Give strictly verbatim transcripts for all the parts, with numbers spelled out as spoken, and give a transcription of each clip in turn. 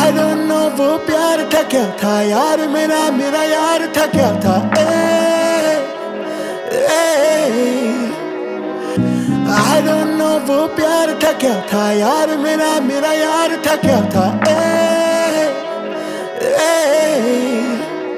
I don't know वो प्यार था क्या था यार मेरा मेरा यार था क्या था ए, ए, I don't know वो प्यार था क्या था यार मेरा मेरा यार था क्या था ए, ए,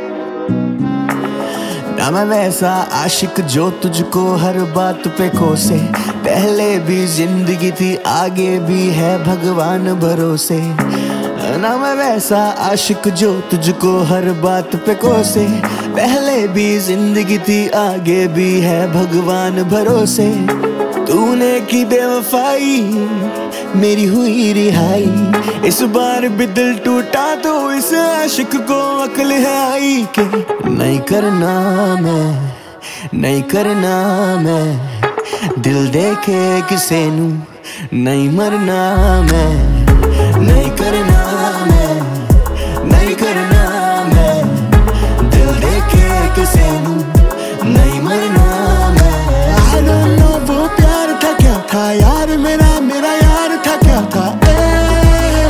ना मैं वैसा आशिक जो तुझको हर बात पे कोसे, पहले भी जिंदगी थी आगे भी है भगवान भरोसे। ना मैं वैसा आशिक जो तुझको हर बात पे कोसे, पहले भी जिंदगी थी आगे भी है भगवान भरोसे। तूने की बेवफाई मेरी हुई रिहाई, इस बार भी दिल टूटा तो इस आशिक को अक्ल है आई के नहीं करना मैं, नहीं करना मैं, दिल देके किसे नू नहीं मरना मैं, नहीं करना मैं, नहीं करना मैं, दिल देके किसे नू नहीं मरना मैं। I don't know वो प्यार था क्या था यार मेरा मेरा यार था क्या था ए,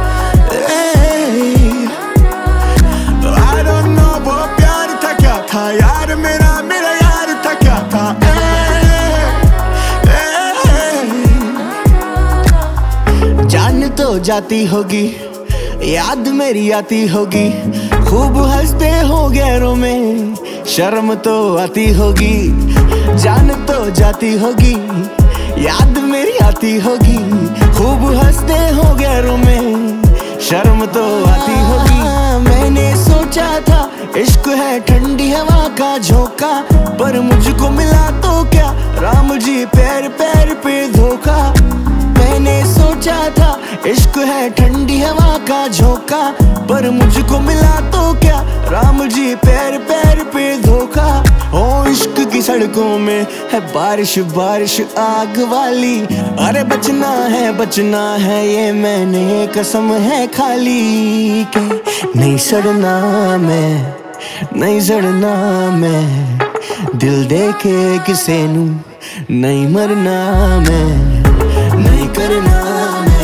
ए, I don't know वो प्यार था क्या था यार मेरा मेरा यार था क्या था ए, ए, जान तो जाती होगी याद मेरी आती होगी, खूब हंसते हो गैरों में शर्म तो आती होगी। जान तो जाती होगी याद मेरी आती होगी, खूब हंसते हो गैरों में शर्म तो आती होगी। मैंने सोचा था इश्क है ठंडी हवा का झोंका, पर मुझको मिला तो क्या राम जी पैर पैर पे धोखा। मैंने सोचा था इश्क है ठंडी हवा का झोंका, पर मुझको मिला तो क्या राम जी पैर पैर पे धोखा। ओ इश्क की सड़कों में है बारिश बारिश आग वाली, अरे बचना है बचना है ये मैंने कसम है खाली के नहीं सड़ना मैं, नहीं सड़ना मैं, दिल देके किसे नू नहीं मरना मैं, नहीं करना मैं।